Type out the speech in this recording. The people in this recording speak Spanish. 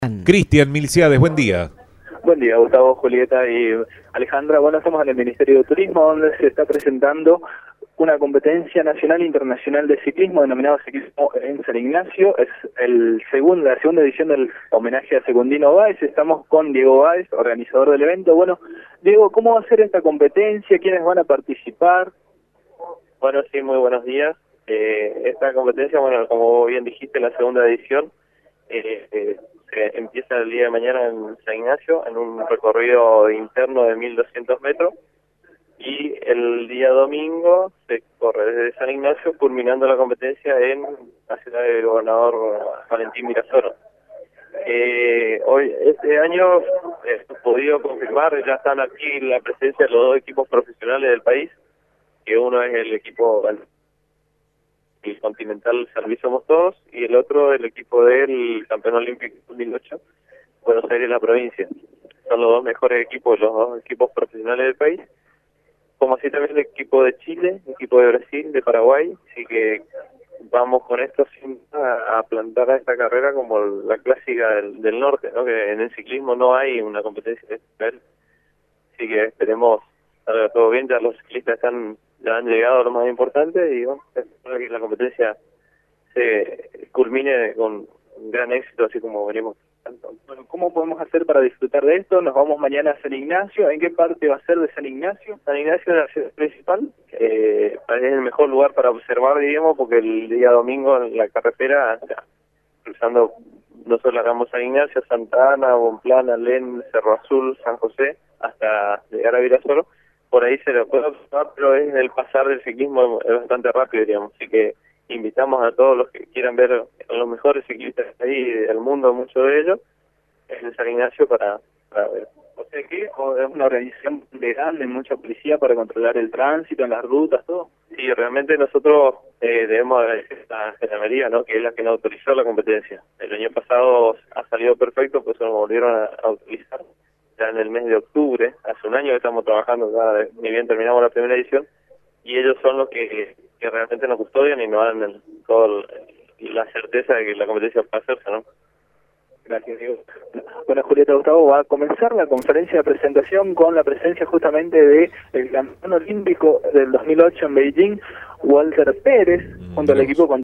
Cristian Milciades, buen día. Buen día, Gustavo, Julieta y Alejandra. Bueno, estamos en el Ministerio de Turismo, donde se está presentando una competencia nacional e internacional de ciclismo denominado Ciclismo en San Ignacio. Es la segunda edición del homenaje a Secundino Báez. Estamos con Diego Báez, organizador del evento. Bueno, Diego, ¿cómo va a ser esta competencia? ¿Quiénes van a participar? Bueno, sí, muy buenos días. Esta competencia, bueno, como bien dijiste, la segunda edición, se empieza el día de mañana en San Ignacio, en un recorrido interno de 1.200 metros, y el día domingo se corre desde San Ignacio, culminando la competencia en la ciudad del gobernador Valentín Mirasoro. Hoy, este año, he podido confirmar, ya están aquí la presencia de los dos equipos profesionales del país, que uno es el equipo el Continental Servicio Somos Todos, y el otro el equipo del Campeón Olímpico 2008, Buenos Aires, la provincia. Son los dos mejores equipos, los dos equipos profesionales del país, como así también el equipo de Chile, el equipo de Brasil, de Paraguay. Así que vamos con esto a plantar a esta carrera como la clásica del norte, ¿no? Que en el ciclismo no hay una competencia de este nivel. Así que esperemos salga todo bien. Ya los ciclistas ya han llegado a lo más importante, y bueno, espero que la competencia se culmine con un gran éxito, así como venimos. Bueno, ¿cómo podemos hacer para disfrutar de esto? Nos vamos mañana a San Ignacio. ¿En qué parte va a ser de San Ignacio? San Ignacio es la ciudad principal, es el mejor lugar para observar, digamos, porque el día domingo en la carretera, o sea, cruzando, nosotros largamos San Ignacio, Santa Ana, Bonplana, Len, Cerro Azul, San José, hasta llegar a Virasoro. Por ahí se lo puede observar, pero es el pasar del ciclismo es bastante rápido, digamos. Así que invitamos a todos los que quieran ver a los mejores ciclistas ahí del mundo, muchos de ellos, en San Ignacio para ver. O sea que es una organización grande, mucha policía para controlar el tránsito en las rutas, todo. Sí, realmente nosotros debemos agradecer a Gendarmería, ¿no? Que es la que nos autorizó la competencia. El año pasado ha salido perfecto, pues nos volvieron a utilizar ya en el mes de octubre. Hace un año que estamos trabajando, ya ni bien terminamos la primera edición, y ellos son los que realmente nos custodian y nos dan toda la certeza de que la competencia va a hacerse, ¿no? Gracias, Diego. Bueno, Julieta, Gustavo, va a comenzar la conferencia de presentación con la presencia justamente de el campeón olímpico del 2008 en Beijing, Walter Pérez, junto al equipo